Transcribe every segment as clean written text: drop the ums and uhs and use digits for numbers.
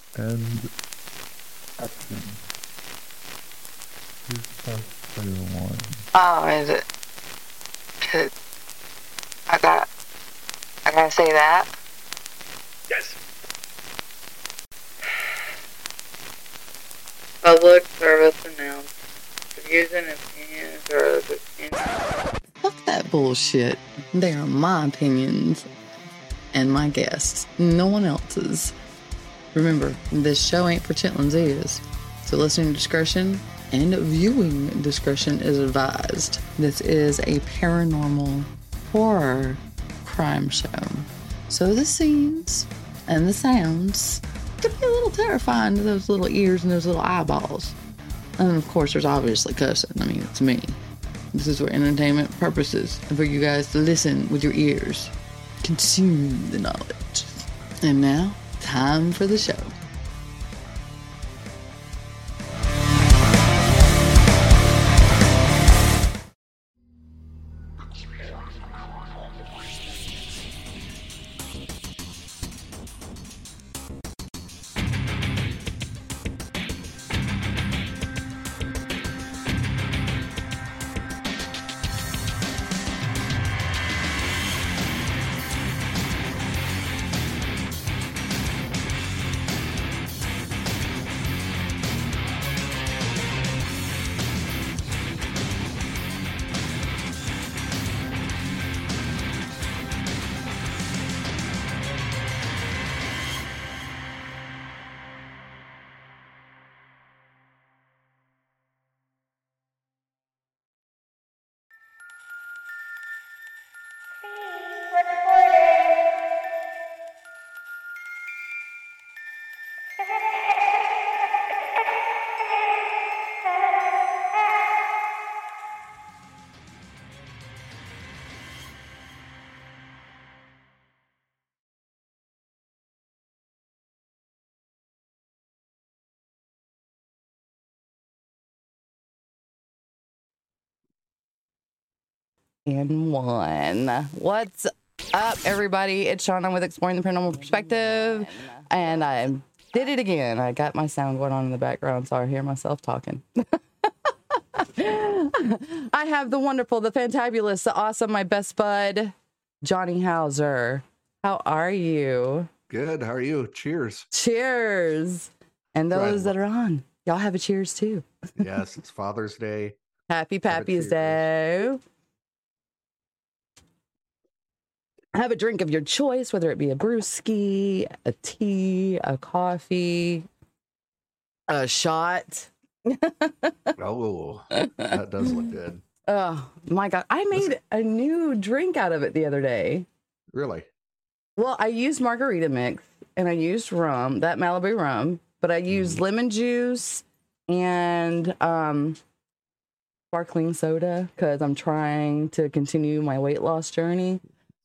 And action. Who's player one? Oh, is it? I gotta say that? Yes. Public service announcement. The views and opinions are of Fuck that bullshit. They are my opinions and my guests, no one else's. Remember, this show ain't for chitlins' ears, so listening discretion and viewing discretion is advised. This is a paranormal horror crime show, so the scenes and the sounds could be a little terrifying to those little ears and those little eyeballs. And of course, there's obviously cussing. I mean, it's me. This is for entertainment purposes and for you guys to listen with your ears. Consume the knowledge. And now, time for the show. And one. What's up, everybody? It's Shauna with Exploring the Paranormal Perspective, and I did it again. I got my sound going on in the background, so I hear myself talking. I have the wonderful, the fantabulous, the awesome, my best bud, Johnny Hauser. How are you? Good. How are you? Cheers. Cheers. And those that are on, y'all have a cheers too. Yes, it's Father's Day. Happy Pappy's Day. Have a drink of your choice, whether it be a brewski, a tea, a coffee, a shot. Oh, that does look good. Oh, my God. I made a new drink out of it the other day. Really? Well, I used margarita mix and I used rum, that Malibu rum, but I used lemon juice and sparkling soda because I'm trying to continue my weight loss journey.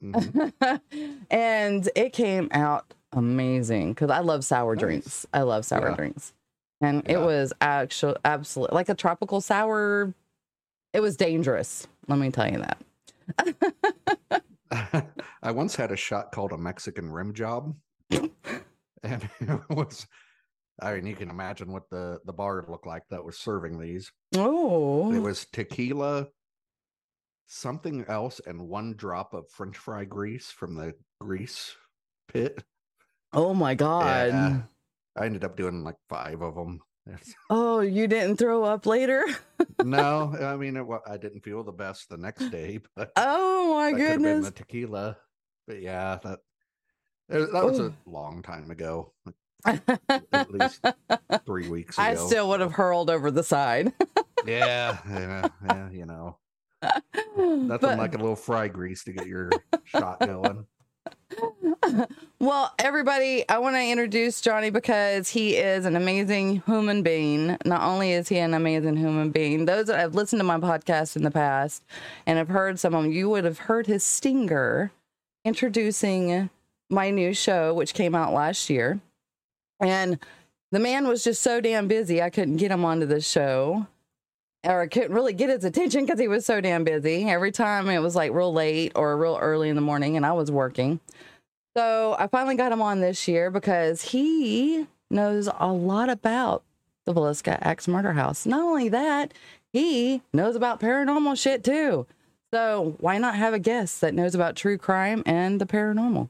And it came out amazing because I love sour drinks. I love sour drinks. And it was actually absolutely like a tropical sour. It was dangerous. Let me tell you that. I once had a shot called a Mexican rim job. And it was, I mean, you can imagine what the bar looked like that was serving these. Oh. It was tequila, something else, and one drop of French fry grease from the grease pit. Oh my God. Yeah, I ended up doing like 5 of them. Oh, you didn't throw up later? No, I mean, I didn't feel the best the next day, but oh my that could have been goodness. the tequila. But yeah, that was a long time ago. At least 3 weeks ago. I still would have hurled over the side. yeah, you know. Nothing like a little fry grease to get your shot going. Well, everybody, I want to introduce Johnny because he is an amazing human being. Not only is he an amazing human being, those that have listened to my podcast in the past and have heard some of them, you would have heard his stinger introducing my new show, which came out last year. And the man was just so damn busy, I couldn't get him onto the show. Or I couldn't really get his attention because he was so damn busy. Every time it was like real late or real early in the morning and I was working. So I finally got him on this year because he knows a lot about the Villisca Axe Murder House. Not only that, he knows about paranormal shit too. So why not have a guest that knows about true crime and the paranormal?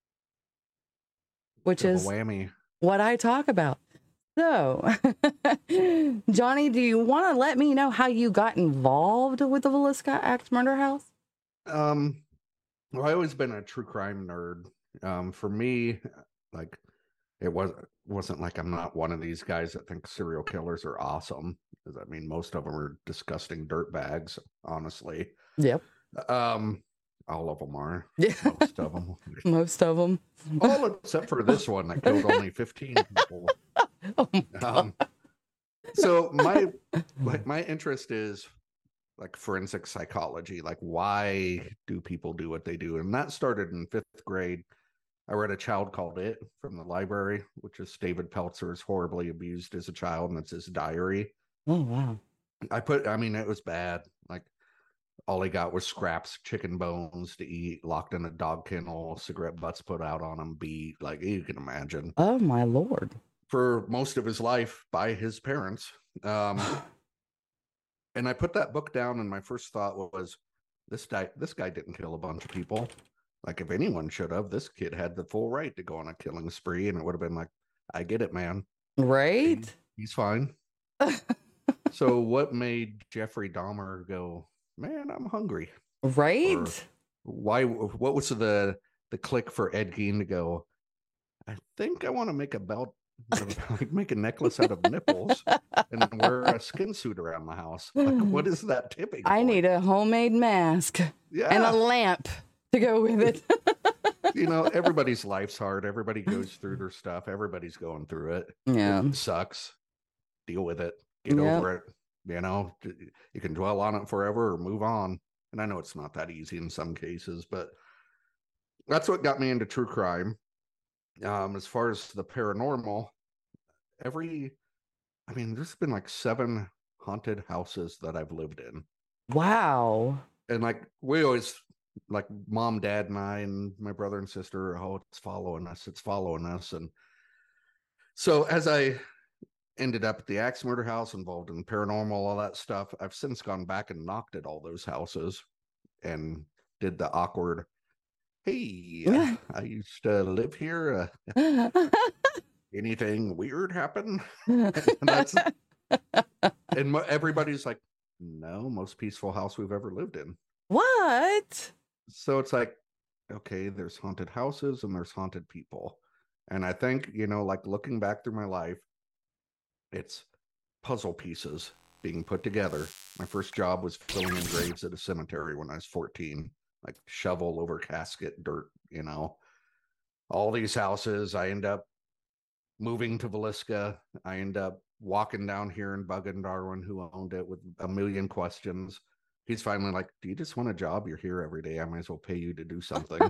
Which Double is whammy. what I talk about. So, Johnny, do you want to let me know how you got involved with the Villisca Axe Murder House? Well, I've always been a true crime nerd. For me, like it wasn't like I'm not one of these guys that think serial killers are awesome. Because I mean, most of them are disgusting dirtbags, honestly. Yep. All of them are. Yeah. Most of them. Most of them. All except for this one that killed only 15 people. Oh my God. So my interest is like forensic psychology. Like, why do people do what they do? And that started in 5th grade. I read A Child Called It from the library, which is David Peltzer's horribly abused as a child, and it's his diary. Oh, wow. I mean, it was bad. Like, all he got was scraps, chicken bones to eat, locked in a dog kennel, cigarette butts put out on him, beat. Like, you can imagine. Oh, my Lord. For most of his life by his parents. And I put that book down, and my first thought was, this guy didn't kill a bunch of people. Like, if anyone should have, this kid had the full right to go on a killing spree, and it would have been like, I get it, man. Right? He's fine. So what made Jeffrey Dahmer go, man, I'm hungry? Right? Or what was the click for Ed Gein to go, I think I want to make a belt, like make a necklace out of nipples and then wear a skin suit around the house. Like, what is that tipping I point? need a homemade mask and a lamp to go with it. You know, everybody's life's hard. Everybody goes through their stuff. Everybody's going through it. Yeah. It sucks. Deal with it. Get over it. You know, you can dwell on it forever or move on. And I know it's not that easy in some cases, but that's what got me into true crime. As far as the paranormal, there's been like 7 haunted houses that I've lived in. Wow. And like, we always, like, mom, dad, and I, and my brother and sister, it's following us. And so as I ended up at the Axe Murder House, involved in paranormal, all that stuff, I've since gone back and knocked at all those houses and did the awkward, hey, I used to live here. Anything weird happen? And everybody's like, no, most peaceful house we've ever lived in. What? So it's like, okay, there's haunted houses and there's haunted people. And I think, you know, like, looking back through my life, it's puzzle pieces being put together. My first job was filling in graves at a cemetery when I was 14, like shovel over casket, dirt, you know, all these houses. I end up moving to Villisca. I end up walking down here and bugging Darwin, who owned it, with a million questions. He's finally like, do you just want a job? You're here every day. I might as well pay you to do something.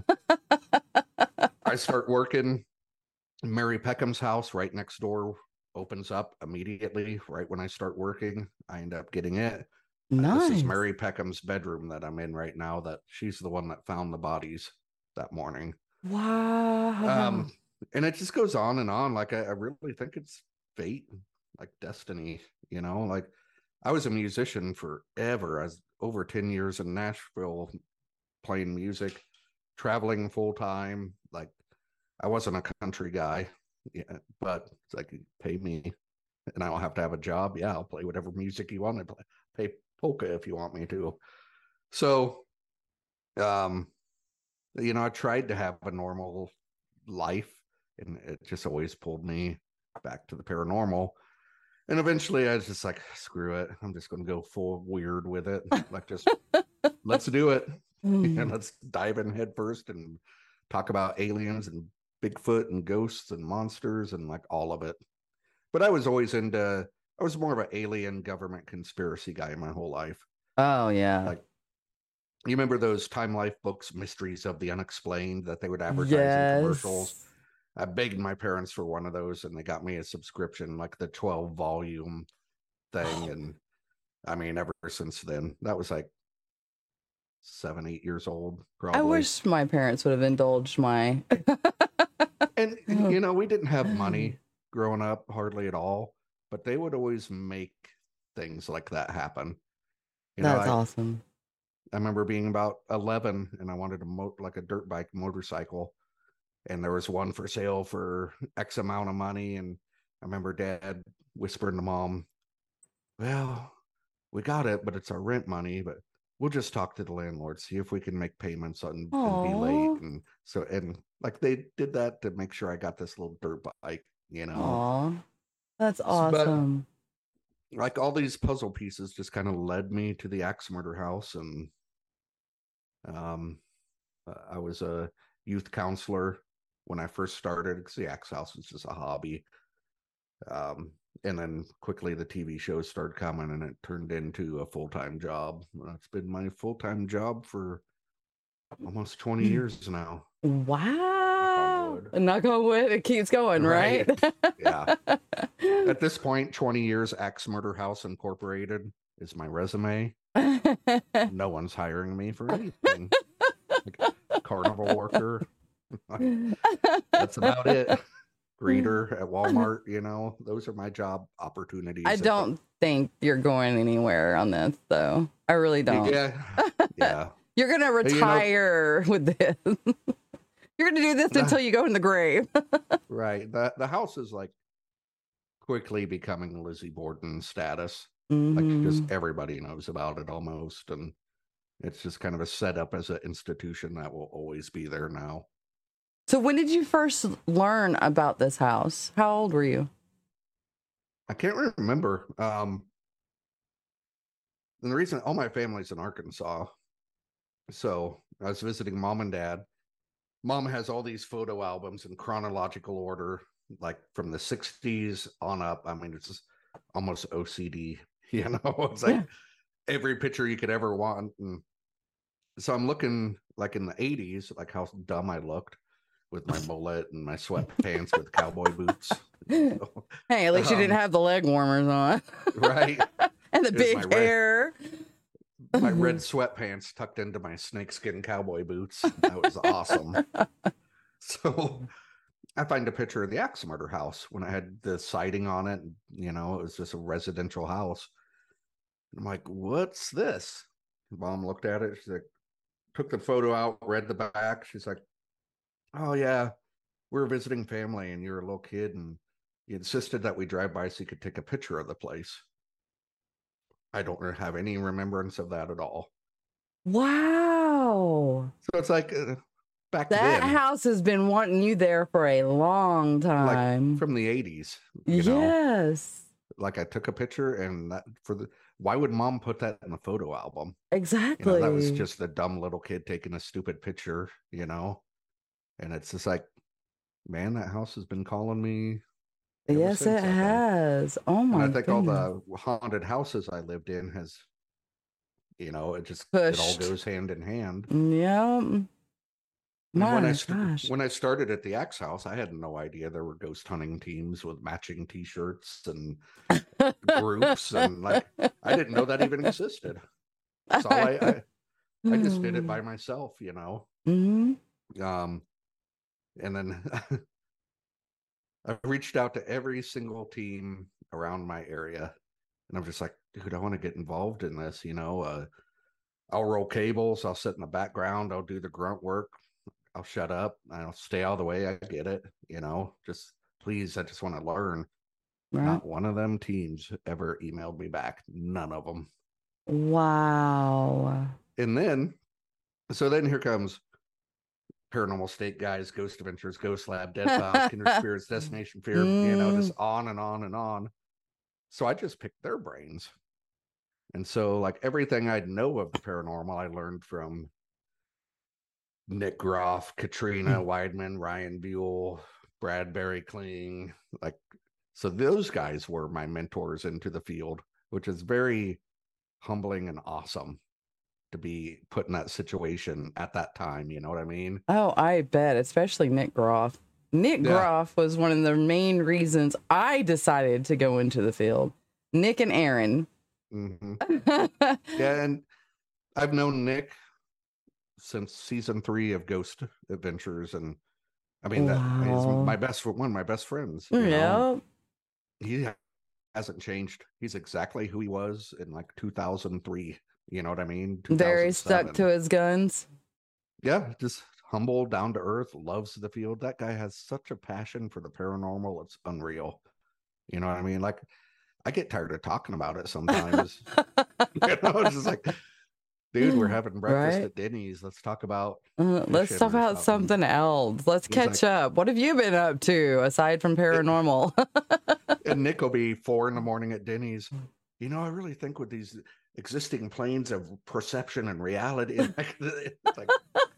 I start working. Mary Peckham's house right next door opens up immediately right when I start working. I end up getting it. Nice. This is Mary Peckham's bedroom that I'm in right now, that she's the one that found the bodies that morning. Wow. And it just goes on and on. Like, I really think it's fate, like destiny, you know. Like, I was a musician forever. I was over 10 years in Nashville playing music, traveling full time. Like, I wasn't a country guy, but it's like, pay me and I don't have to have a job. Yeah, I'll play whatever music you want to play. Pay polka if you want me to. So, you know, I tried to have a normal life, and it just always pulled me back to the paranormal. And eventually I was just like, screw it. I'm just going to go full weird with it. Like, just let's do it. And let's dive in head first and talk about aliens and Bigfoot and ghosts and monsters and like all of it. But I was always I was more of an alien government conspiracy guy my whole life. Oh, yeah. Like, you remember those Time Life books, Mysteries of the Unexplained, that they would advertise in commercials? I begged my parents for one of those, and they got me a subscription, like the 12-volume thing. And I mean, ever since then, that was like 7, 8 years old, probably. I wish my parents would have indulged my... And, you know, we didn't have money growing up, hardly at all, but they would always make things like that happen. That's awesome. I remember being about 11 and I wanted like a dirt bike motorcycle, and there was one for sale for X amount of money. And I remember Dad whispering to Mom, well, we got it, but it's our rent money, but we'll just talk to the landlord, see if we can make payments and be late. And so, and like they did that to make sure I got this little dirt bike, you know. Aw, that's awesome. But, like all these puzzle pieces just kind of led me to the axe murder house. And I was a youth counselor when I first started, because the axe house was just a hobby. And then quickly the TV shows started coming and it turned into a full-time job. It's been my full-time job for almost 20 years now. Wow. Knock on wood. It keeps going, right? Yeah. At this point, 20 years, Axe Murder House Incorporated is my resume. No one's hiring me for anything. Like carnival worker. That's about it. Greeter at Walmart, you know, those are my job opportunities. I don't think you're going anywhere on this, though. I really don't. Yeah. You're gonna retire with this. You're gonna do this until you go in the grave. Right. The house is like quickly becoming Lizzie Borden status. Mm-hmm. Like just everybody knows about it almost, and it's just kind of a setup as an institution that will always be there now. So when did you first learn about this house? How old were you? I can't remember. And the reason, all my family's in Arkansas. So I was visiting Mom and Dad. Mom has all these photo albums in chronological order, like from the 60s on up. I mean, it's just almost OCD, you know? It's like every picture you could ever want. And so I'm looking like in the 80s, like how dumb I looked with my mullet and my sweatpants with cowboy boots. So, hey, at least you didn't have the leg warmers on. Right. And the big hair. My red sweatpants tucked into my snakeskin cowboy boots. That was awesome. So I find a picture of the axe murder house when I had the siding on it. You know, it was just a residential house. I'm like, what's this? Mom looked at it. She's like, took the photo out, read the back. She's like, oh, yeah, we're visiting family and you're a little kid and you insisted that we drive by so you could take a picture of the place. I don't have any remembrance of that at all. Wow. So it's like back that then, house has been wanting you there for a long time. Like from the 80s. Yes. Know? Like I took a picture and that why would Mom put that in a photo album? Exactly. You know, that was just a dumb little kid taking a stupid picture, you know? And it's just like, man, that house has been calling me. Yes, it has. Oh my! And I think all the haunted houses I lived in has, you know, it all goes hand in hand. Yeah. When I started at the Axe House, I had no idea there were ghost hunting teams with matching T-shirts and groups, and like I didn't know that even existed. So I just did it by myself, you know. Mm-hmm. And then I reached out to every single team around my area, and I'm just like, dude, I want to get involved in this, you know. I'll roll cables, I'll sit in the background, I'll do the grunt work, I'll shut up, I'll stay out of the way, I get it, you know, just please, I just want to learn. Right. Not one of them teams ever emailed me back. None of them. Wow. And then here comes Paranormal State Guys, Ghost Adventures, Ghost Lab, Dead Files, Kindred Spirits, Destination Fear, you know, just on and on and on. So I just picked their brains. And so like everything I know of the paranormal, I learned from Nick Groff, Katrina Weidman, Ryan Buell, Bradbury Kling. Like, so those guys were my mentors into the field, which is very humbling and awesome to be put in that situation at that time. You know what I mean? Oh, I bet, especially Nick Groff. Nick Groff was one of the main reasons I decided to go into the field. Nick and Aaron. Mm-hmm. Yeah, and I've known Nick since season 3 of Ghost Adventures, and I mean, that is Wow. one of my best friends. You know, Yeah. he hasn't changed. He's exactly who he was in like 2003. You know what I mean? Very stuck 2007. to his guns. Yeah, just humble, down to earth, loves the field. That guy has such a passion for the paranormal. It's unreal. You know what I mean? Like, I get tired of talking about it sometimes. You know, it's just like, dude, we're having breakfast Right? at Denny's. Let's talk about Let's fishing talk or about something else. Let's He's catch like, up. What have you been up to aside from paranormal? and Nick will be 4 a.m. at Denny's. You know, I really think with these existing planes of perception and reality, it's like,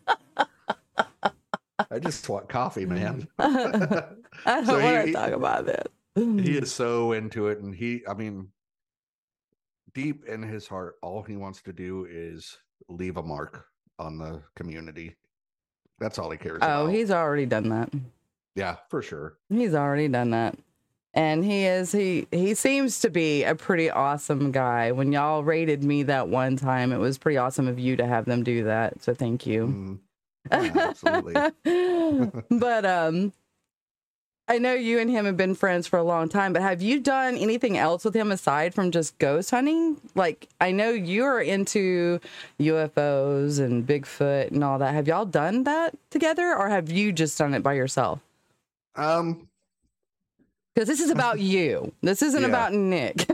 I just want coffee, man. I don't So want to talk about it. he is so into it, and I mean, deep in his heart, all he wants to do is leave a mark on the community. That's all he cares about. Oh, he's already done that. Yeah, for sure. He's already done that. And he seems to be a pretty awesome guy. When y'all rated me that one time, it was pretty awesome of you to have them do that. So thank you. Yeah, absolutely. But I know you and him have been friends for a long time, but have you done anything else with him aside from just ghost hunting? Like, I know you're into UFOs and Bigfoot and all that. Have y'all done that together, or have you just done it by yourself? Because this is about you. This isn't about Nick.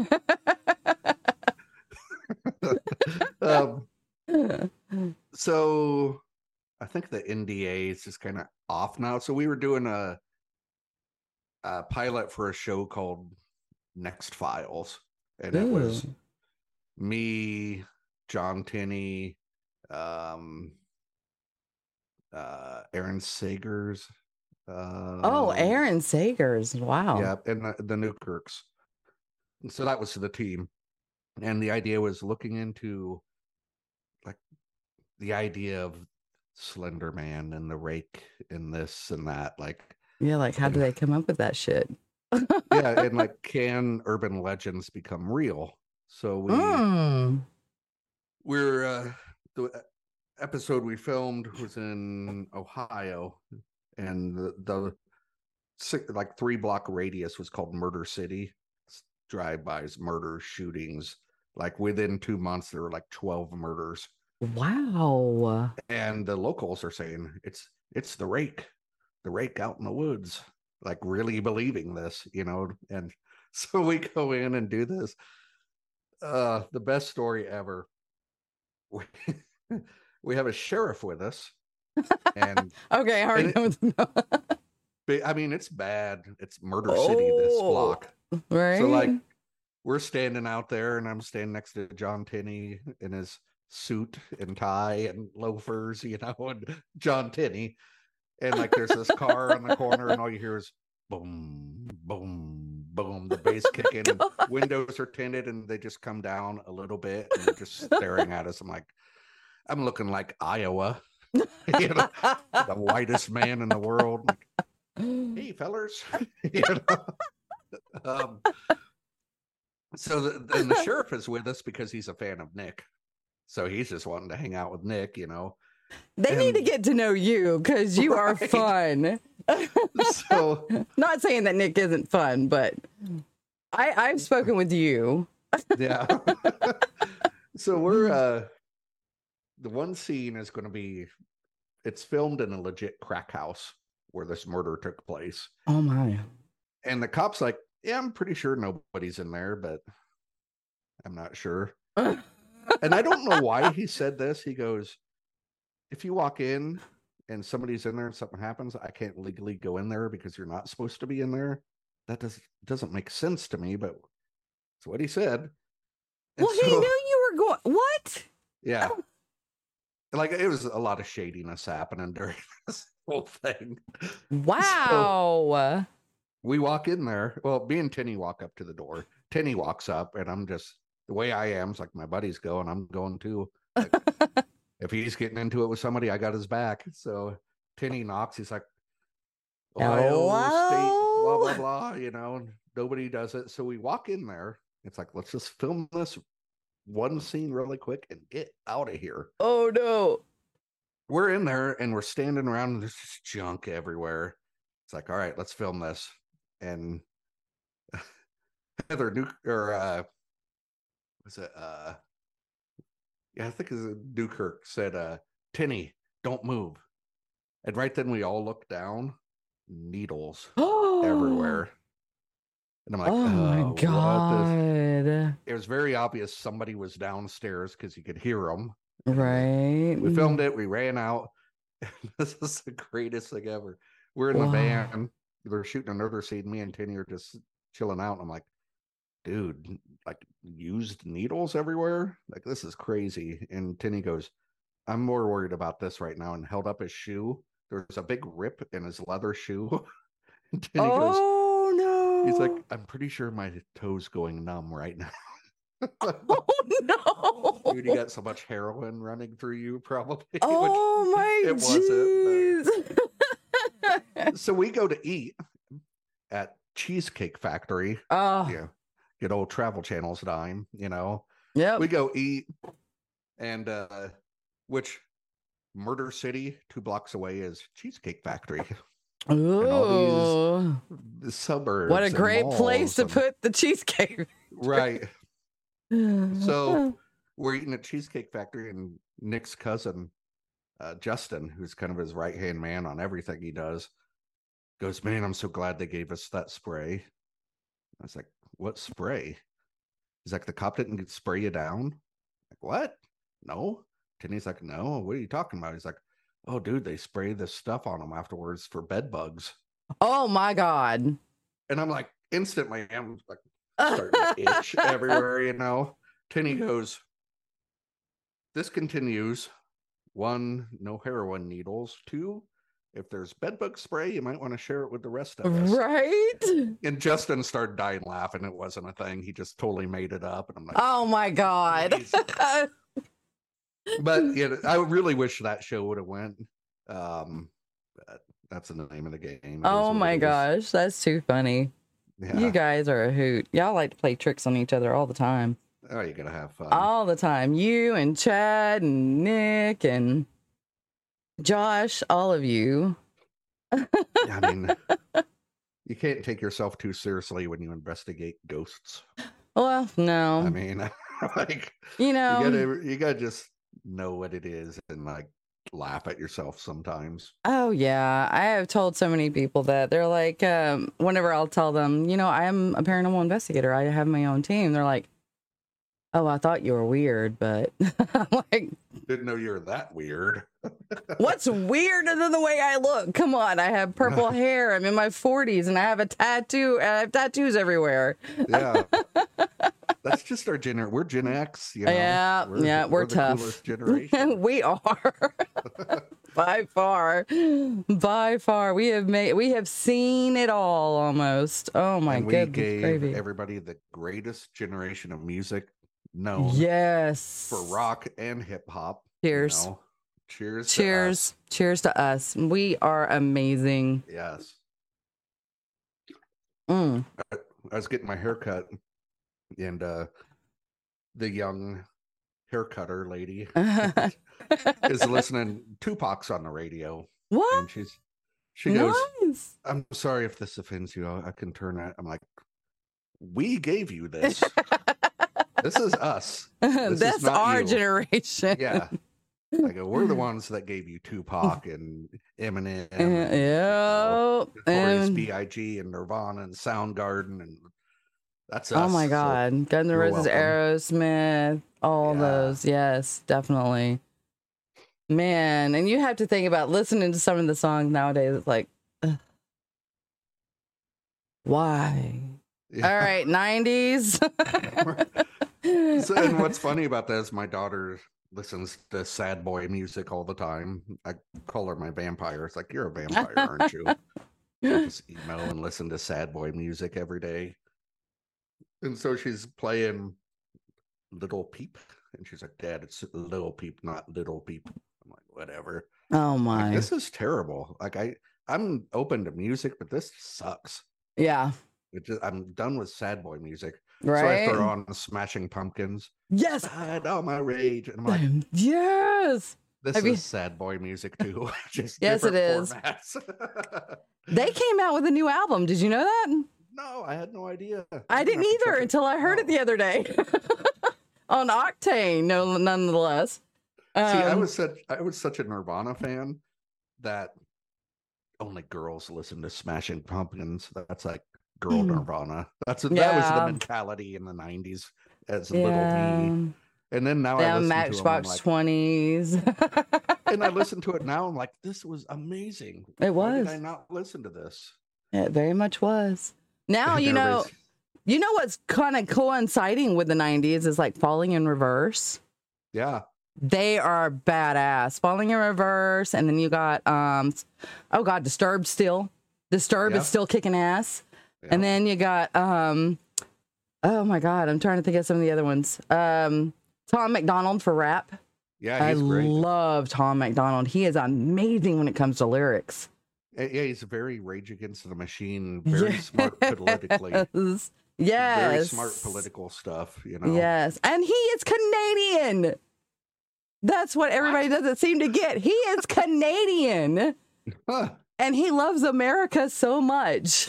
So I think the NDA is just kind of off now. So we were doing a pilot for a show called Next Files, and it was me, John Tenney, Aaron Sagers. Aaron Sagers. Wow. Yeah, and the Newkirks. And so that was the team. And the idea was looking into like the idea of Slender Man and the rake and this and that. Like, yeah, like how do they come up with that shit? Yeah, and like, can urban legends become real? So we're the episode we filmed was in Ohio, and the 3-block radius was called Murder City. Drive-bys, murders, shootings. Like within 2 months, there were like 12 murders. Wow. And the locals are saying it's the rake out in the woods, like really believing this, you know. And so we go in and do this. The best story ever. We have a sheriff with us. And okay, hard. I mean, it's bad. It's Murder City, this block. Right. So like, we're standing out there, and I'm standing next to John Tenney in his suit and tie and loafers, you know, and John Tenney. And like, there's this car on the corner, and all you hear is boom, boom, boom, the bass kicking, and windows are tinted, and they just come down a little bit, and they're just staring at us. I'm looking like Iowa, you know, the whitest man in the world. Like, hey, fellers, you know. So the sheriff is with us because he's a fan of Nick. So he's just wanting to hang out with Nick, you know. They need to get to know you because you are fun. So, not saying that Nick isn't fun, but I've spoken with you. Yeah. So we're the one scene is going to be, it's filmed in a legit crack house where this murder took place. Oh my. And the cop's like, yeah, I'm pretty sure nobody's in there, but I'm not sure. And I don't know why he said this. He goes, if you walk in and somebody's in there and something happens, I can't legally go in there because you're not supposed to be in there. That doesn't make sense to me, but it's what he said. And well, he knew you were going. What? Yeah. Like, it was a lot of shadiness happening during this whole thing. Wow. So we walk in there. Well, me and Tenny walk up to the door. Tenny walks up, and I'm just, the way I am, it's like my buddy's going, I'm going too. Like, if he's getting into it with somebody, I got his back. So Tenny knocks. He's like, Ohio State, blah, blah, blah, you know, and nobody does it. So we walk in there. It's like, let's just film this one scene really quick and get out of here. Oh, no. We're in there, and we're standing around, and there's just junk everywhere. It's like, all right, let's film this. And Heather was it yeah, I think it's Newkirk said, Tinny, don't move. And right then we all looked down, needles everywhere. And I'm like, oh my what God. It was very obvious somebody was downstairs because you could hear them. Right. We filmed it. We ran out. This is the greatest thing ever. We're in the van. They're shooting another scene. Me and Tinny are just chilling out. And I'm like, dude, like used needles everywhere. Like, this is crazy. And Tinny goes, I'm more worried about this right now, and held up his shoe. There's a big rip in his leather shoe. And Tinny goes, no. He's like, I'm pretty sure my toe's going numb right now. Oh no. Dude, you got so much heroin running through you, probably. Oh my it wasn't. So we go to eat at Cheesecake Factory. Oh. Yeah. Good old Travel Channel's dime, you know. Yep. We go eat, and which Murder City, 2 blocks away, is Cheesecake Factory. Ooh. And all these suburbs. What a great place to put the cheesecake. Right. So we're eating at Cheesecake Factory, and Nick's cousin, Justin, who's kind of his right-hand man on everything he does, goes, man, I'm so glad they gave us that spray. I was like, what spray? He's like, the cop didn't spray you down? Like, what? No. And he's like, no, what are you talking about? He's like, oh, dude, they spray this stuff on them afterwards for bed bugs. Oh, my God. And I'm like, instantly, I'm like, starting to itch everywhere, you know. Tinny goes, this continues. 1, no heroin needles. 2, if there's bedbug spray, you might want to share it with the rest of us. Right? And Justin started dying laughing. It wasn't a thing. He just totally made it up. And I'm like, oh my God. But I really wish that show would have went. But that's the name of the game. Oh my gosh, that's too funny. Yeah. You guys are a hoot. Y'all like to play tricks on each other all the time. Oh, you're gonna have fun. All the time. You and Chad and Nick and Josh, all of you. I mean, you can't take yourself too seriously when you investigate ghosts. Well, no. I mean, like, you know, you gotta just know what it is and like laugh at yourself sometimes. Oh yeah, I have told so many people that. They're like, whenever I'll tell them, you know, I am a paranormal investigator, I have my own team, they're like, oh, I thought you were weird, but I'm like, didn't know you were that weird. What's weirder than the way I look? Come on, I have purple hair, I'm in my 40s, and I have a tattoo, and I have tattoos everywby Yeah. That's just our we're Gen X, you know. Yeah, we're the tough. Coolest generation. We are. By far. We have seen it all almost. Oh my goodness. We gave gravy. everybody the greatest generation of music known. Yes. For rock and hip hop. Cheers. You know? Cheers. Cheers. Cheers to us. We are amazing. Yes. I was getting my hair cut, and the young hair cutter lady is listening. Tupac's on the radio. What? And she goes, nice. I'm sorry if this offends you. I can turn it. I'm like, we gave you this. This is us. That's our generation. Yeah. I go, we're the ones that gave you Tupac and Eminem. And B.I.G. and Nirvana and Soundgarden, and that's us. Oh my God. So, Guns N' Roses, Aerosmith, all those. Yes, definitely. Man, and you have to think about listening to some of the songs nowadays. It's like, why? Yeah. All right, 90s. So, and what's funny about that is my daughter listens to sad boy music all the time. I call her my vampire. It's like, you're a vampire, aren't you? Just emo and listen to sad boy music every day. And so she's playing Little Peep, and she's like, Dad, it's Little Peep, not Little Peep. I'm like, whatever. Oh my, like, this is terrible. Like, I'm open to music, but this sucks. Yeah. I'm done with sad boy music. Right. So I throw on Smashing Pumpkins. Yes. Hide all my rage. And I'm like, yes. This Have you- is sad boy music too. Just Yes, it different is. formats. They came out with a new album. Did you know that? No, I had no idea. I didn't either until I heard it the other day on Octane. No, nonetheless. See, I was such a Nirvana fan that only girls listen to Smashing Pumpkins. That's like girl Nirvana. That was the mentality in the 90s as a little me. And then now I listen Matchbox to them, 20s. and I listen to it now. I'm like, this was amazing. It Why was. did I not listen to this? It very much was. Now, And you know everybody's- what's kind of coinciding with the 90s is like Falling in Reverse. Yeah. They are badass. Falling in Reverse. And then you got, Disturbed still. Disturbed is still kicking ass. Yeah. And then you got, oh my God, I'm trying to think of some of the other ones. Tom McDonald for rap. Yeah, he's great. Love Tom McDonald. He is amazing when it comes to lyrics. Yeah, he's very Rage Against the Machine, very smart politically. Yes. Very smart political stuff, you know. Yes. And he is Canadian. That's what everybody doesn't seem to get. He is Canadian. Huh. And he loves America so much.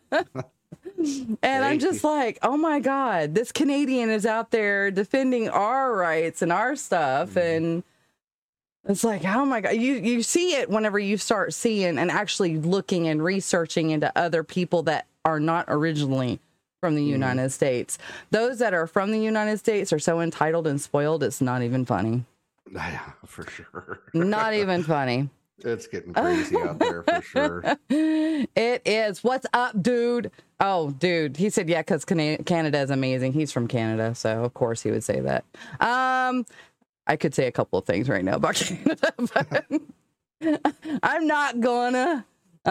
And I'm just like, oh my God, this Canadian is out there defending our rights and our stuff. And it's like, oh my God, you see it whenever you start seeing and actually looking and researching into other people that are not originally from the United States. Those that are from the United States are so entitled and spoiled, it's not even funny. Yeah, for sure. Not even funny. It's getting crazy out there for sure. It is. What's up, dude? Oh, dude. He said, yeah, because Canada is amazing. He's from Canada, so of course he would say that. I could say a couple of things right now about Canada, but I'm not gonna.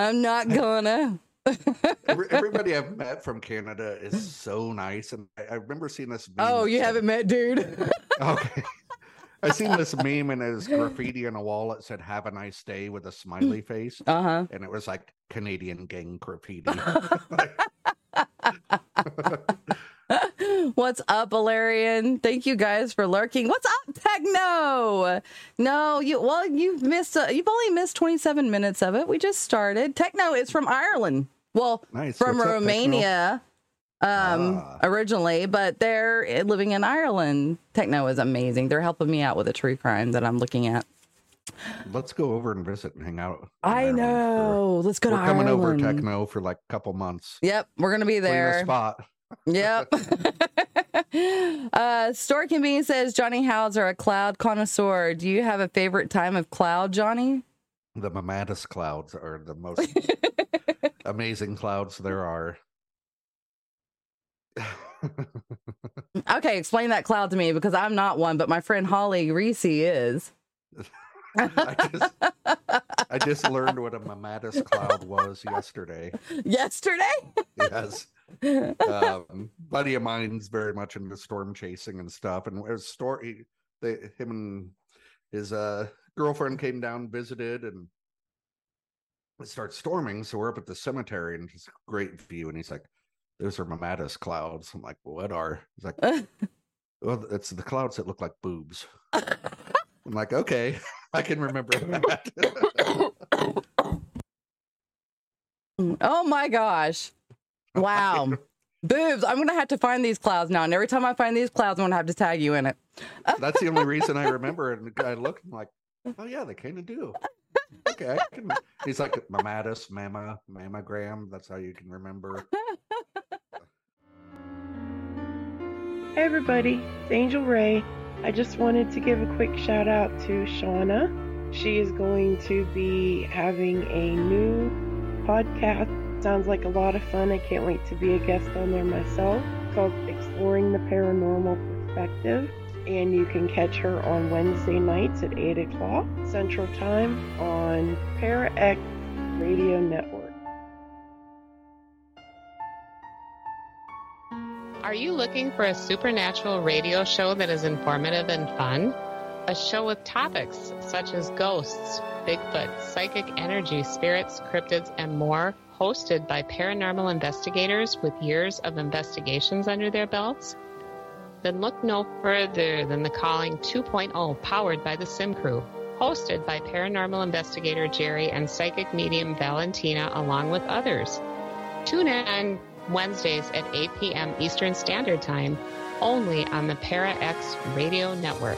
Everybody I've met from Canada is so nice, and I remember seeing this meme. Oh, you haven't met, dude? Okay. I seen this meme and it was graffiti on a wall that said "Have a nice day" with a smiley face, Uh-huh. and it was like Canadian gang graffiti. What's up, Valerian? Thank you guys for lurking. What's up, Techno? No, you've only missed 27 minutes of it. We just started. Techno is from Ireland. Well, Nice. from What's up, Romania. Originally, but they're living in Ireland. Techno is amazing. They're helping me out with a true crime that I'm looking at. Let's go over and visit and hang out. I know. Let's go to We're coming over Ireland. Techno for like a couple months. Yep, we're gonna be Clean the there. spot. Yep. Stork and Bean says Johnny Hauser, a cloud connoisseur. Do you have a favorite time of cloud, Johnny? The Mammatus clouds are the most amazing clouds there are. Okay, explain that cloud to me because I'm not one, but my friend Holly Reese is. I just learned what a Mammatus cloud was yesterday. Yesterday? Yes. Buddy of mine's very much into storm chasing and stuff, and him and his girlfriend came down, visited, and it starts storming. So we're up at the cemetery, and it's a great view. And he's like, "Those are Mammatus clouds." I'm like, "What are?" He's like, "Well, it's the clouds that look like boobs." I'm like, "Okay, I can remember that." Oh my gosh. Wow. Boobs. I'm going to have to find these clouds now. And every time I find these clouds, I'm going to have to tag you in it. That's the only reason I remember it. And I looked and I'm like, "Oh yeah, they kind of do." Okay. He's like, Mammatus, mammogram. That's how you can remember. Hey everybody, it's Angel Ray. I just wanted to give a quick shout out to Shauna. She is going to be having a new podcast. Sounds like a lot of fun. I can't wait to be a guest on there myself. It's called Exploring the Paranormal Perspective. And you can catch her on Wednesday nights at 8 o'clock Central Time on ParaX Radio Network. Are you looking for a supernatural radio show that is informative and fun? A show with topics such as ghosts, Bigfoot, psychic energy, spirits, cryptids, and more, hosted by paranormal investigators with years of investigations under their belts? Then look no further than The Calling 2.0, powered by the Sim Crew, hosted by paranormal investigator Jerry and psychic medium Valentina, along with others. Tune in on Wednesdays at 8 p.m. Eastern Standard Time, only on the Para X Radio Network.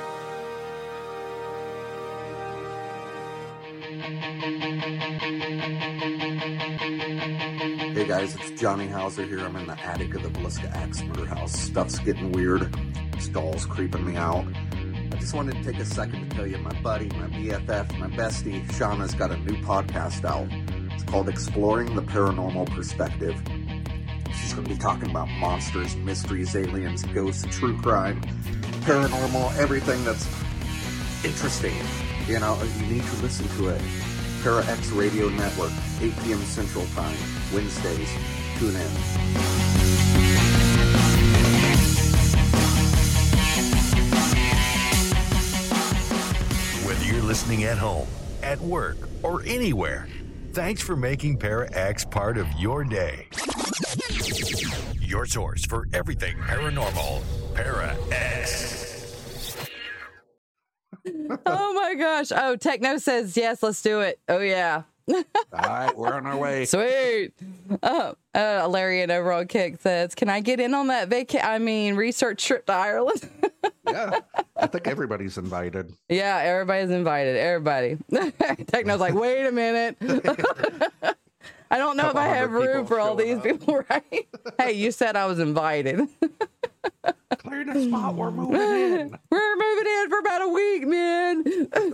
Hey guys, it's Johnny Hauser here. I'm in the attic of the Villisca Axe Murder House. Stuff's getting weird. This doll's creeping me out. I just wanted to take a second to tell you my buddy, my BFF, my bestie, Shauna's got a new podcast out. It's called Exploring the Paranormal Perspective. She's going to be talking about monsters, mysteries, aliens, ghosts, true crime, paranormal, everything that's interesting. You know, you need to listen to it. Para X Radio Network, 8 p.m. Central Time, Wednesdays. Tune in. Whether you're listening at home, at work, or anywhere, thanks for making Para X part of your day. Your source for everything paranormal, Para X. Oh my gosh. Oh, Techno says, yes, let's do it. Oh, yeah. All right, we're on our way. Sweet. Larry and Overall Kick says, can I get in on that research trip to Ireland? Yeah, I think everybody's invited. Yeah, everybody's invited. Everybody. Techno's like, wait a minute. I don't know if I have room for all these people, right? Hey, you said I was invited. Clear the spot. We're moving in. We're moving in for about a week, man.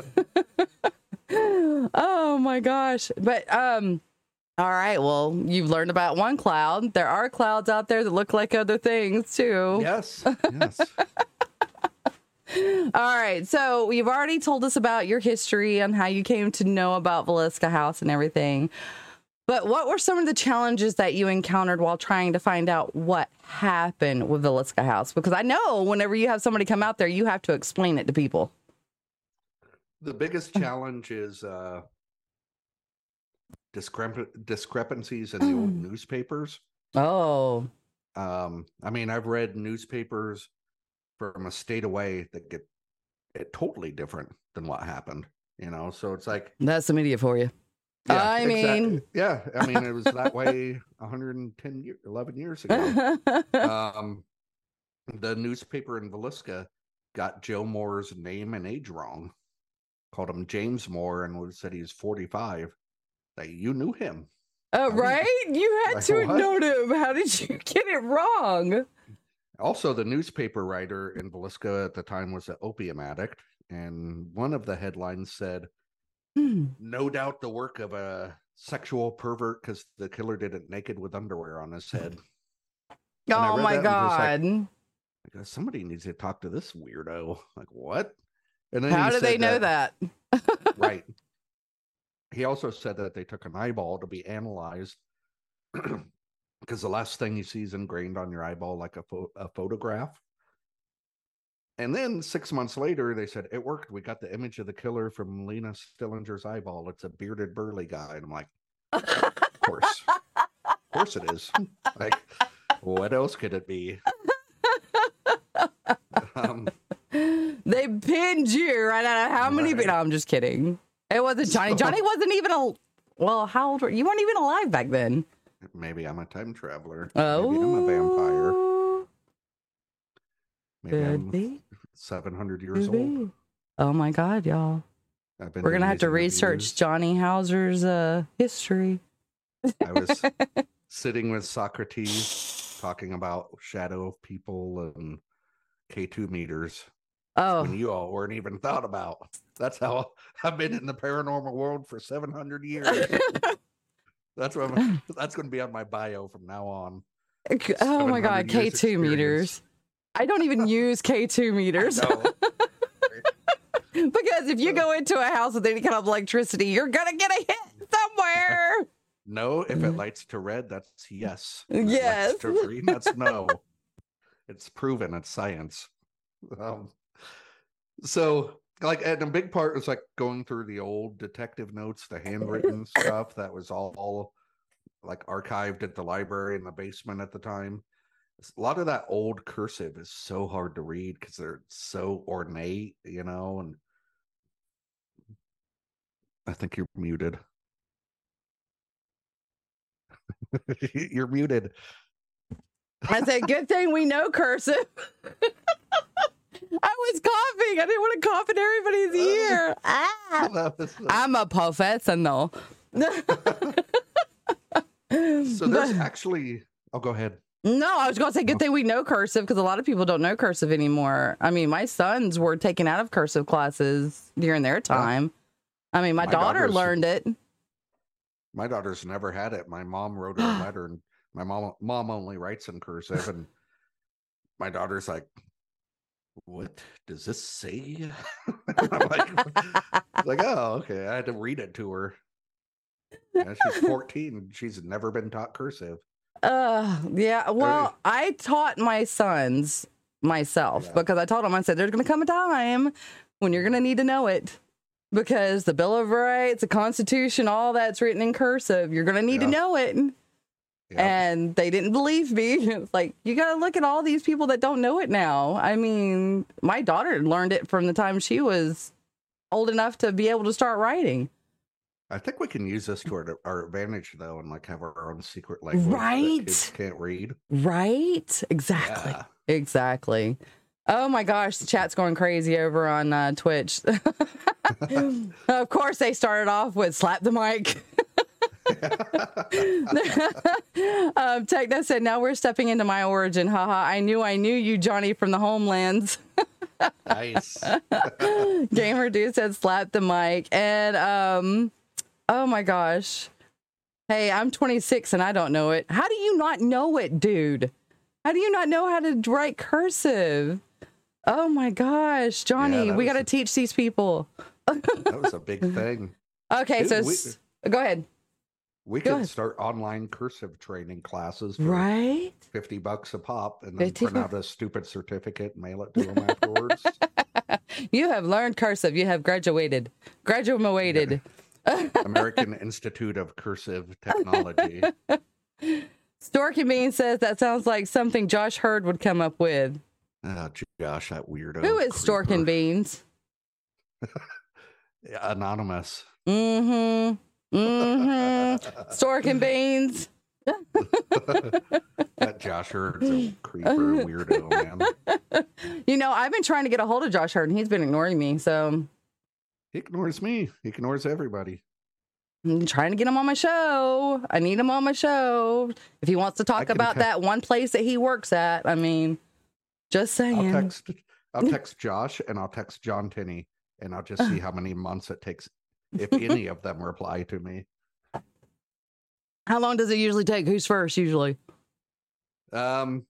Oh my gosh. But all right, well, you've learned about one cloud. There are clouds out there that look like other things too. Yes. Yes. All right, so you've already told us about your history and how you came to know about Villisca House and everything. But what were some of the challenges that you encountered while trying to find out what happened with Villisca House? Because I know whenever you have somebody come out there, you have to explain it to people. The biggest challenge is discrepancies in the old newspapers. Oh. I mean, I've read newspapers from a state away that get it totally different than what happened, you know? So it's like... That's the media for you. Yeah, I mean... Yeah, I mean, it was that way 11 years ago. The newspaper in Villisca got Joe Moore's name and age wrong. Called him James Moore and said he's 45. Like, you knew him. Oh, right? You had to have what? known him. How did you get it wrong? Also, the newspaper writer in Villisca at the time was an opium addict. And one of the headlines said, no doubt the work of a sexual pervert because the killer did it naked with underwear on his head. Oh, my God. Like, somebody needs to talk to this weirdo. Like, what? And then how do they know that? Right. He also said that they took an eyeball to be analyzed because the last thing you see is ingrained on your eyeball like a photograph. And then 6 months later, they said, it worked. We got the image of the killer from Lena Stillinger's eyeball. It's a bearded, burly guy. And I'm like, of course. Of course it is. Like, what else could it be? They pinned you right out of how many... Right. No, I'm just kidding. It wasn't Johnny. Johnny wasn't even well, how old were you? Weren't even alive back then. Maybe I'm a time traveler. Oh. Maybe I'm a vampire. Maybe Could I'm be. 700 years Could old. be. Oh my God, y'all. We're going to have to research Johnny Hauser's history. I was sitting with Socrates talking about shadow people and K2 meters. Oh. When you all weren't even thought about. That's how I've been in the paranormal world for 700 years. That's going to be on my bio from now on. Oh my God, K2 meters. I don't even use K2 meters. Because if you go into a house with any kind of electricity, you're going to get a hit somewhere. No, if it lights to red, that's yes. If it Yes. lights to green, that's no. It's proven. It's science. So, like, and a big part was like going through the old detective notes, the handwritten stuff that was all like archived at the library in the basement at the time. A lot of that old cursive is so hard to read because they're so ornate, you know, and I think you're muted. You're muted. I said, good thing we know cursive. I was coughing. I didn't want to cough in everybody's ear. I'm a professional. So there's actually, oh, go ahead. No, I was going to say good thing we know cursive because a lot of people don't know cursive anymore. I mean, my sons were taken out of cursive classes during their time. I mean, my daughter learned it. My daughter's never had it. My mom wrote her a letter, and my mom only writes in cursive, and my daughter's what does this say? I'm like, oh, okay. I had to read it to her. And she's 14. She's never been taught cursive. Yeah. Well, I taught my sons myself because I told them, I said, there's going to come a time when you're going to need to know it because the Bill of Rights, the Constitution, all that's written in cursive, you're going to need to know it. And they didn't believe me. It's like, you got to look at all these people that don't know it now. I mean, my daughter learned it from the time she was old enough to be able to start writing. I think we can use this to our advantage, though, and have our own secret language right? that kids can't read. Right? Exactly. Yeah. Exactly. Oh my gosh, the chat's going crazy over on Twitch. Of course, they started off with slap the mic. Techno said, now we're stepping into my origin. Haha, I knew you, Johnny, from the homelands. Nice. Gamer Dude said slap the mic. And oh my gosh. Hey, I'm 26 and I don't know it. How do you not know it, dude? How do you not know how to write cursive? Oh my gosh, Johnny, we got to teach these people. That was a big thing. Okay, dude, go ahead. We could start online cursive training classes for $50 a pop and then print out a stupid certificate and mail it to them afterwards. You have learned cursive. You have graduated. American Institute of Cursive Technology. Storky Bean says that sounds like something Josh Hurd would come up with. Oh, Josh, that weirdo. Who is Storkin Beans? Anonymous. Mm-hmm. Storkin Beans. That Josh Hurd's a creeper weirdo, man. You know, I've been trying to get a hold of Josh Hurd, and he's been ignoring me, so... He ignores me. He ignores everybody. I'm trying to get him on my show. I need him on my show. If he wants to talk about that one place that he works at, I mean, just saying. I'll text Josh and I'll text John Tenney, and I'll just see how many months it takes if any of them reply to me. How long does it usually take? Who's first usually? That's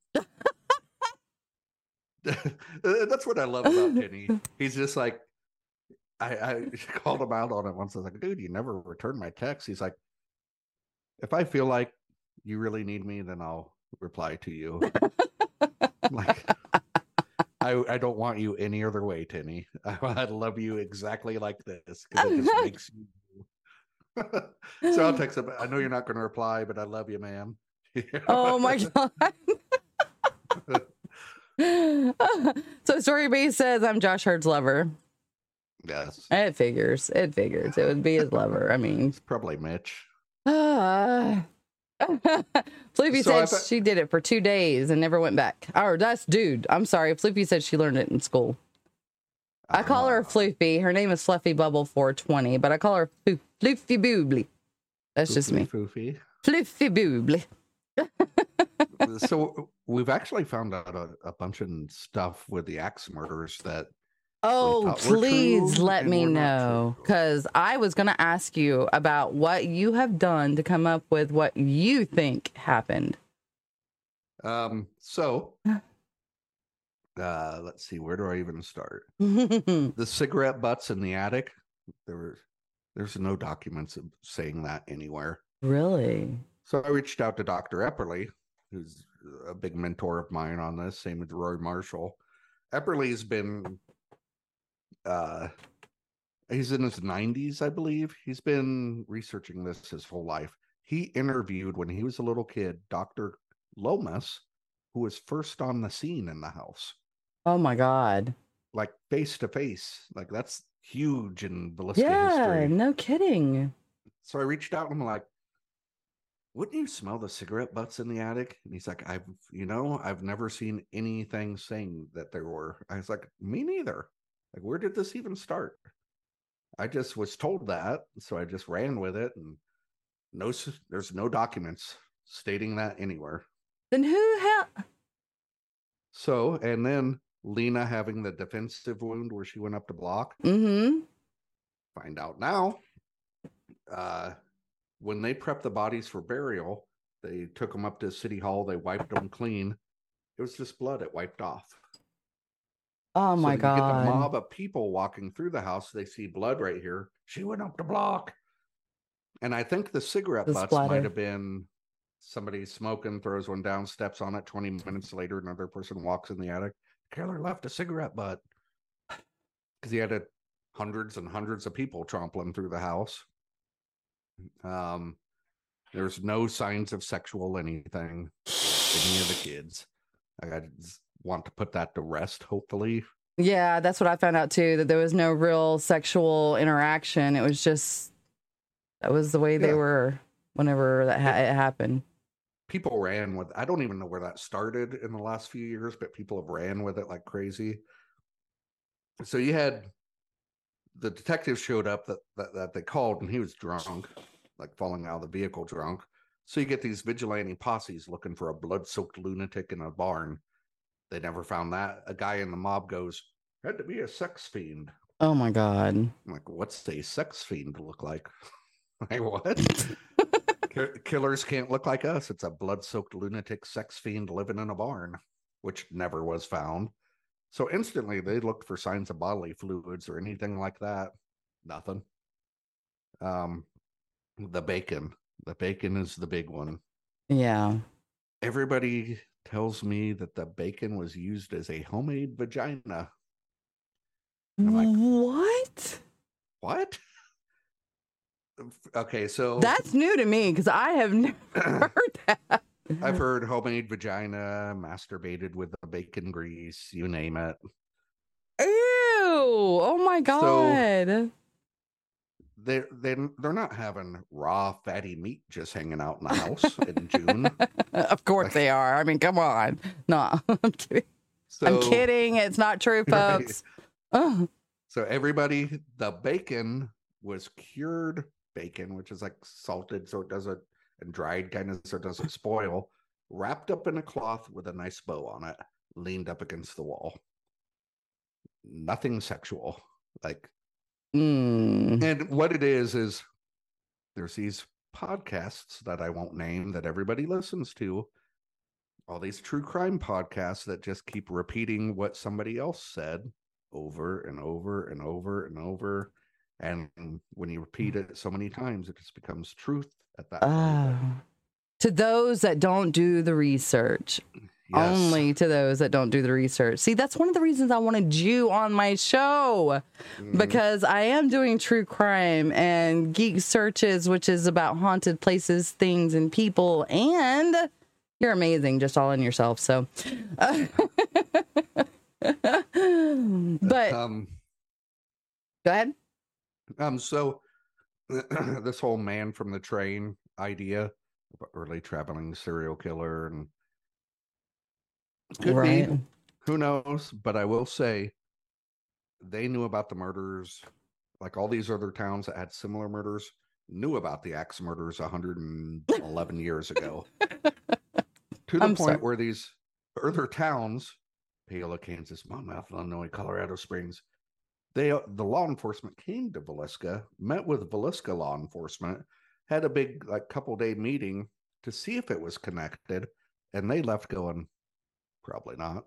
what I love about Tenney. He's just like, I called him out on it once. I was like, dude, you never return my text. He's like, if I feel like you really need me, then I'll reply to you. I'm like, I don't want you any other way, Tenney. I love you exactly like this because it just makes you. So I'll text him. I know you're not going to reply, but I love you, man. Oh my God. So Story Base says, I'm Josh Hurd's lover. Yes. It figures. It would be his lover. I mean, it's probably Mitch. Floopy said she did it for 2 days and never went back. Or that's dude. I'm sorry. Floopy said she learned it in school. I call her Floopy. Her name is Fluffy Bubble 420, but I call her Floofy Boobly. That's just me. Floofy Boobly. So we've actually found out a bunch of stuff with the axe murders that. Oh, please let me know, because I was going to ask you about what you have done to come up with what you think happened. So let's see, where do I even start? The cigarette butts in the attic. There's no documents saying that anywhere. Really? So I reached out to Dr. Epperly, who's a big mentor of mine on this. Same with Roy Marshall. Epperly's been. He's in his 90s, I believe. He's been researching this his whole life. He interviewed, when he was a little kid, Dr. Lomas, who was first on the scene in the house. Oh my God. Like face to face. Like that's huge in Villisca Yeah, history. no kidding. So I reached out and I'm like, wouldn't you smell the cigarette butts in the attic? And he's like, I've never seen anything saying that there were. I was like, me neither. Like, where did this even start? I just was told that, so I just ran with it, and there's no documents stating that anywhere. Then who So, and then Lena having the defensive wound where she went up to block. Mm-hmm. Find out now. When they prepped the bodies for burial, they took them up to City Hall. They wiped them clean. It was just blood. It wiped off. Oh my You get the God. mob of people walking through the house. They see blood right here. She went up the block. And I think the cigarette The butts splatter. might have been somebody smoking, throws one down, steps on it. 20 minutes later, another person walks in the attic. Killer left a cigarette butt. Because he had hundreds and hundreds of people trampling through the house. There's no signs of sexual anything. Any of the kids. I just want to put that to rest, hopefully. Yeah, that's what I found out too, that there was no real sexual interaction. It was just, that was the way they were whenever that it happened. People ran with, I don't even know where that started in the last few years, but people have ran with it like crazy. So you had the detective showed up that they called, and he was drunk, like falling out of the vehicle drunk. So you get these vigilante posses looking for a blood-soaked lunatic in a barn. They never found that. A guy in the mob goes, had to be a sex fiend. Oh my God. I'm like, what's a sex fiend look like? Like, what? Killers can't look like us. It's a blood-soaked lunatic sex fiend living in a barn, which never was found. So instantly they looked for signs of bodily fluids or anything like that. Nothing. The bacon. The bacon is the big one. Yeah. Everybody tells me that the bacon was used as a homemade vagina. I'm like, what? Okay, so that's new to me because I have never heard that. I've heard homemade vagina, masturbated with the bacon grease, you name it. Ew! Oh my God! So, they're not having raw fatty meat just hanging out in the house in June. Of course they are. I mean, come on. No, I'm kidding. I'm kidding. It's not true, folks. Right. So everybody, the bacon was cured bacon, which is like salted so it doesn't, and dried kind of so it doesn't spoil, wrapped up in a cloth with a nice bow on it, leaned up against the wall. Nothing sexual. Like, and what it is there's these podcasts that I won't name that everybody listens to, all these true crime podcasts that just keep repeating what somebody else said over and over and over and over. And when you repeat it so many times, it just becomes truth at that point. To those that don't do the research. Yes. Only to those that don't do the research. See, that's one of the reasons I wanted you on my show, because I am doing true crime and geek searches, which is about haunted places, things, and people. And you're amazing just all in yourself. So, but go ahead. So this whole man from the train idea, early traveling serial killer, and could be, who knows? But I will say they knew about the murders, like all these other towns that had similar murders knew about the axe murders 111 years ago. To the point where these other towns, Paola, Kansas, Monmouth, Illinois, Colorado Springs, the law enforcement came to Villisca, met with Villisca law enforcement, had a big couple-day meeting to see if it was connected, and they left going, probably not.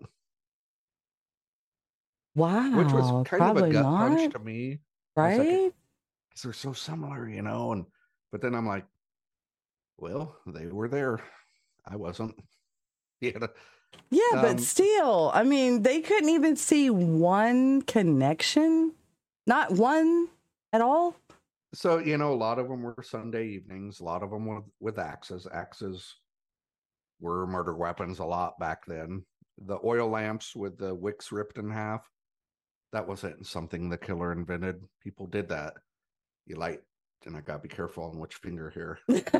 Wow. Which was kind of a gut punch to me. Right? Because they're so similar, but then I'm like, well, they were there. I wasn't. Yeah, but still, I mean, they couldn't even see one connection. Not one at all. So, a lot of them were Sunday evenings. A lot of them with axes. Axes were murder weapons a lot back then. The oil lamps with the wicks ripped in half. that wasn't something the killer invented. People did that. You light, and I gotta be careful on which finger here.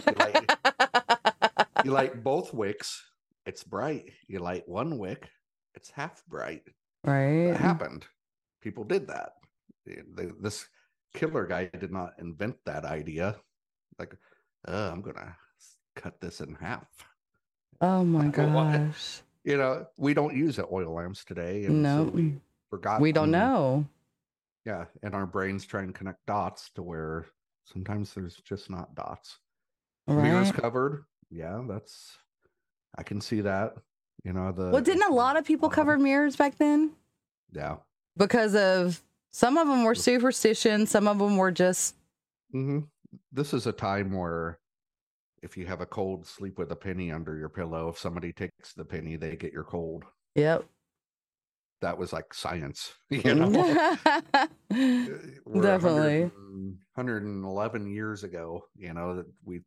You light both wicks, it's bright. You light one wick, it's half bright. Right. That happened. People did that. This killer guy did not invent that idea. Like, I'm gonna cut this in half. Oh my gosh. You know, we don't use oil lamps today. And No. so we forgot. We don't know. Yeah. And our brains try and connect dots to where sometimes there's just not dots. Right. Mirrors covered. Yeah, I can see that. You know, Well, didn't a lot of people cover mirrors back then? Yeah. Because of some of them were superstition, some of them were just. This is a time where if you have a cold, sleep with a penny under your pillow. If somebody takes the penny, they get your cold. Yep. That was like science, you know. We're Definitely 111 years ago, you know, that we.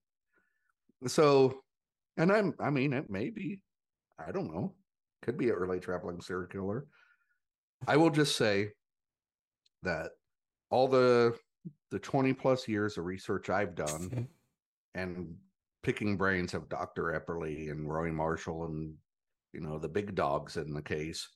So, and I mean, it may be, I don't know, could be an early traveling serial killer. I will just say that all the 20 plus years of research I've done and picking brains of Dr. Epperly and Roy Marshall and, you know, the big dogs in the case.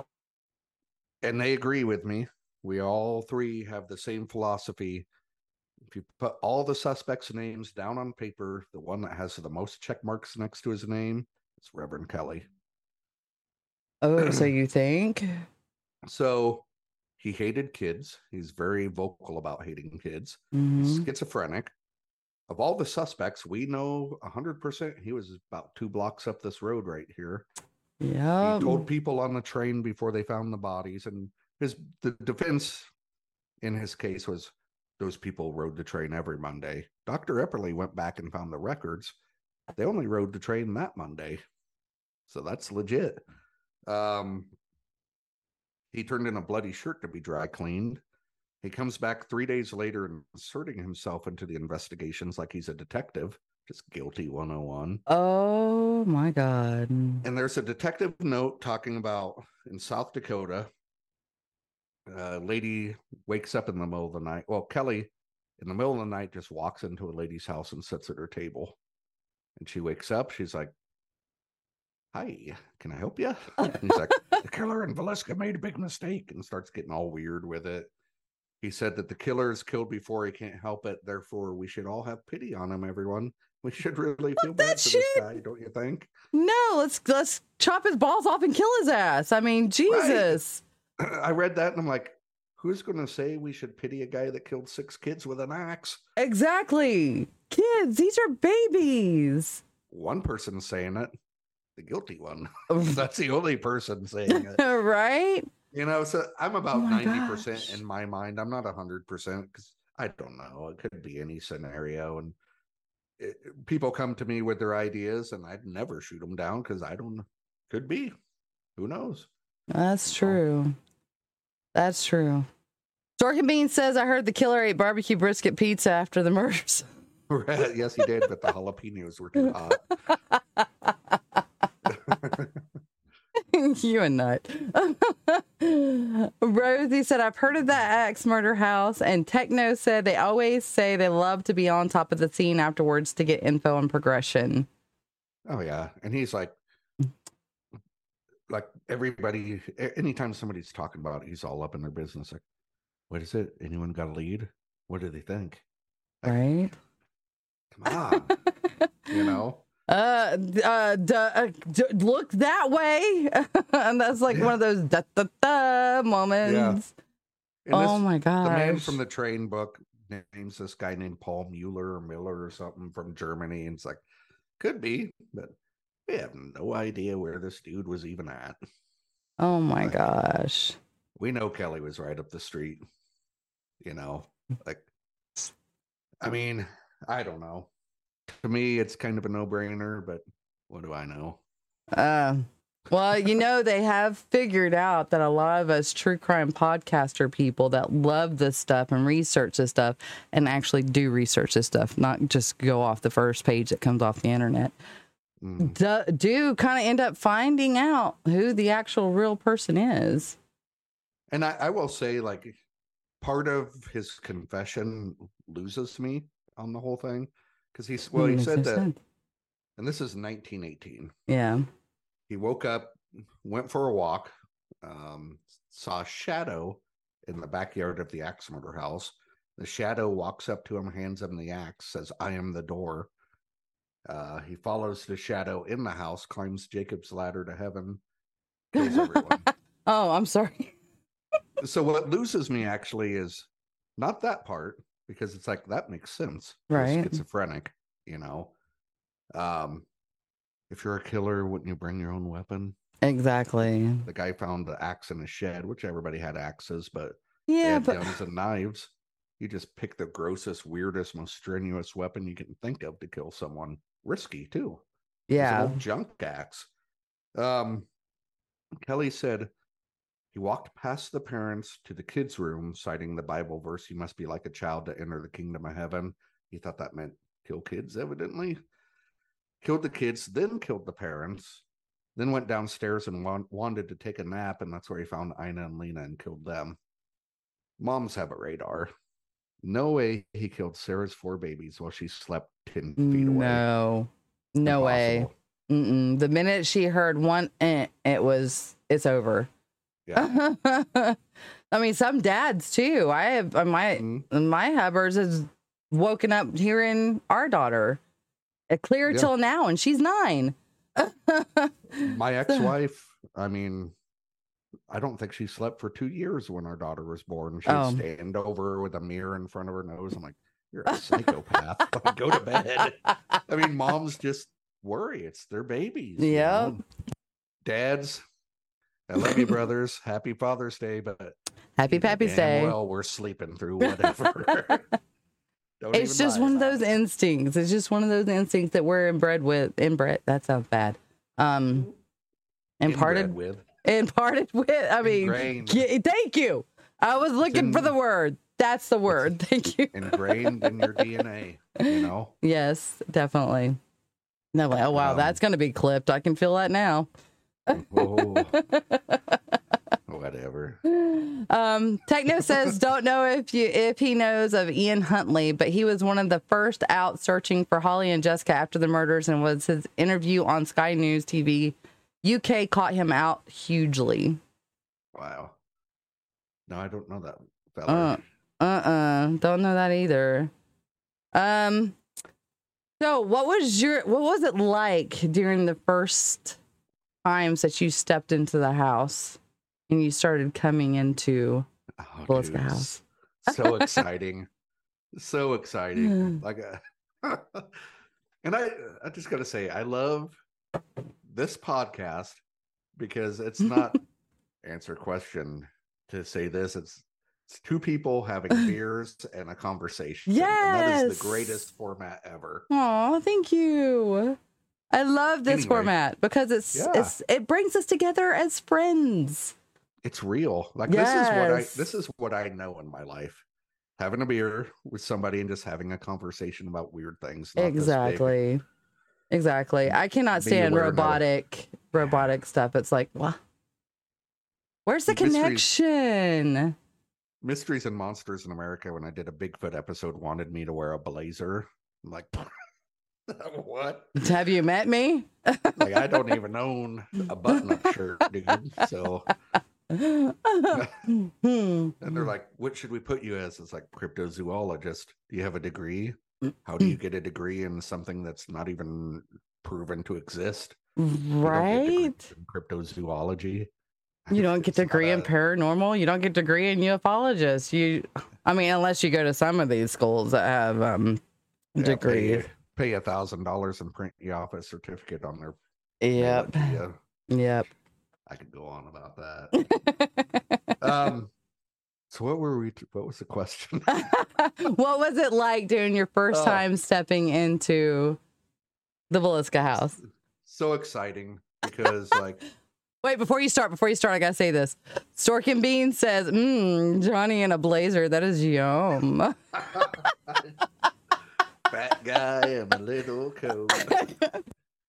And they agree with me. We all three have the same philosophy. If you put all the suspects' names down on paper, the one that has the most check marks next to his name is Reverend Kelly. Oh, so you think? So he hated kids. He's very vocal about hating kids. Schizophrenic. Of all the suspects, we know 100% he was about 2 blocks up this road right here. Yeah. He told people on the train before they found the bodies, and the defense in his case was those people rode the train every Monday. Dr. Epperly went back and found the records. They only rode the train that Monday. So that's legit. He turned in a bloody shirt to be dry cleaned. He comes back 3 days later and inserting himself into the investigations like he's a detective. Just guilty 101. Oh my God. And there's a detective note talking about in South Dakota, a lady wakes up in the middle of the night. Well, Kelly, in the middle of the night, just walks into a lady's house and sits at her table. And she wakes up. She's like, "Hi, can I help you?" And he's like, "The killer in Villisca made a big mistake," and starts getting all weird with it. He said that the killer is killed before he can't help it. Therefore, we should all have pity on him, everyone. We should really feel bad for this guy, don't you think? No, let's chop his balls off and kill his ass. I mean, Jesus. Right. I read that and I'm like, who's going to say we should pity a guy that killed 6 kids with an axe? Exactly. Kids, these are babies. One person's saying it, the guilty one. That's the only person saying it. Right? You know, so I'm about 90% gosh. in my mind. I'm not 100% because I don't know. It could be any scenario. And people come to me with their ideas and I'd never shoot them down because I don't know. Could be. Who knows? That's true. That's true. Dorkin Bean says, I heard the killer ate barbecue brisket pizza after the murders. Yes, he did, but the jalapenos were too hot. You a nut. Rosie said, I've heard of that axe murder house, and Techno said they always say they love to be on top of the scene afterwards to get info and progression. Oh, yeah. And he's like everybody, anytime somebody's talking about it, he's all up in their business. Like, what is it? Anyone got a lead? What do they think? Like, right? Come on. You know? Look that way. And that's like one of those moments. Yeah. Oh my gosh. The man from the train book names this guy named Paul Mueller or Miller or something from Germany. And it's like, could be, but we have no idea where this dude was even at. Oh my gosh. We know Kelly was right up the street. You know, like, I mean, I don't know. To me, it's kind of a no-brainer, but what do I know? Well, you know, they have figured out that a lot of us true crime podcaster people that love this stuff and research this stuff and actually do research this stuff, not just go off the first page that comes off the internet, do kind of end up finding out who the actual real person is. And I will say, like, part of his confession loses me on the whole thing. Because he Makes said no that, sense. and this is 1918. Yeah. He woke up, went for a walk, saw a shadow in the backyard of the axe murder house. The shadow walks up to him, hands him the axe, says, "I am the door." He follows the shadow in the house, climbs Jacob's ladder to heaven, kills everyone. Oh, I'm sorry. So what loses me actually is not that part, because it's like, that makes sense. You're Right. schizophrenic, you know. If you're a killer, wouldn't you bring your own weapon? Exactly. The guy found the axe in his shed, which everybody had axes, but they Yeah, had but guns and knives. You just pick the grossest, weirdest, most strenuous weapon you can think of to kill someone. Risky too. It's an yeah. old junk axe. Kelly said he walked past the parents to the kids' room, citing the Bible verse, "You must be like a child to enter the kingdom of heaven." He thought that meant kill kids, evidently. Killed the kids, then killed the parents, then went downstairs and wanted to take a nap, and that's where he found Ina and Lena and killed them. Moms have a radar. No way he killed Sarah's 4 babies while she slept 10 feet away. No way. Impossible. The minute she heard one, it's over. Yeah. I mean, some dads too. I have my Hubbers has woken up hearing our daughter. Clear till now, and she's 9. My ex-wife, I mean, I don't think she slept for 2 years when our daughter was born. She would stand over her with a mirror in front of her nose. I'm like, you're a psychopath. Like, go to bed. I mean, moms just worry. It's their babies. Yeah. Dads, I love you, brothers. Happy Father's Day, but Happy Pappy's Day. Well, we're sleeping through whatever. It's just one of those instincts. It's just one of those instincts that we're inbred with. Inbred. That sounds bad. Imparted with. I mean, thank you. I was looking for the word. That's the word. Thank you. Ingrained in your DNA, you know? Yes, definitely. No, oh, wow, that's going to be clipped. I can feel that now. Whatever. Techno says, don't know if he knows of Ian Huntley, but he was one of the first out searching for Holly and Jessica after the murders, and was his interview on Sky News TV UK caught him out hugely. Wow. No, I don't know that fella. Don't know that either. So what was it like during the first times that you stepped into the house and you started coming into Villisca House? So exciting. So exciting. Like and I just gotta say, I love this podcast because it's not answer question to say this. It's 2 people having beers and a conversation. Yes. And that is the greatest format ever. Oh, thank you. I love this format because it brings us together as friends. It's real. Like this is what I know in my life. Having a beer with somebody and just having a conversation about weird things. Exactly. I cannot stand robotic stuff. It's like, what? Where's the connection? Mysteries and Monsters in America, when I did a Bigfoot episode, wanted me to wear a blazer. I'm like, what? Have you met me? Like, I don't even own a button-up shirt, dude. So, and they're like, what should we put you as? It's like, cryptozoologist. Do you have a degree? How do you get a degree in something that's not even proven to exist? Right. In cryptozoology. You don't get a degree in paranormal. You don't get a degree in ufologist. Unless you go to some of these schools that have degrees. Pay $1,000 and print you off a certificate on their. Yep. I could go on about that. So what was the question? What was it like during your first time stepping into the Villisca House? So exciting because Wait, before you start, I gotta say this. Stork and Bean says, Johnny in a blazer, that is yum. Fat guy in a little coat.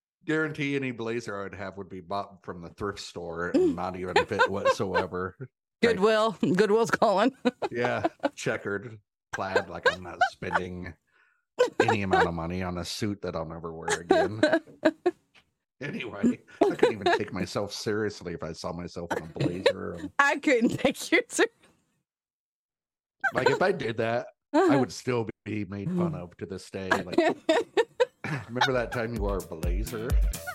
Guarantee any blazer I would have would be bought from the thrift store and not even fit whatsoever. Goodwill. Goodwill's calling. Yeah, checkered plaid, like I'm not spending any amount of money on a suit that I'll never wear again. Anyway, I couldn't even take myself seriously if I saw myself in a blazer. I couldn't take you seriously. Like if I did that, I would still be made fun of to this day. Like, remember that time you wore a blazer?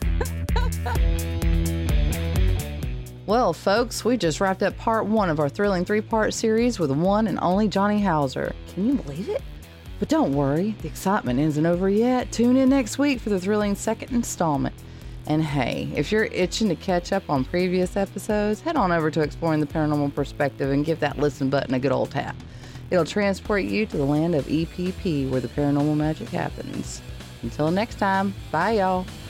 Well, folks, we just wrapped up part 1 of our thrilling 3-part series with the one and only Johnny Hauser. Can you believe it? But don't worry, the excitement isn't over yet. Tune in next week for the thrilling second installment. And hey, if you're itching to catch up on previous episodes, head on over to Exploring the Paranormal Perspective and give that listen button a good old tap. It'll transport you to the land of EPP where the paranormal magic happens. Until next time, bye y'all.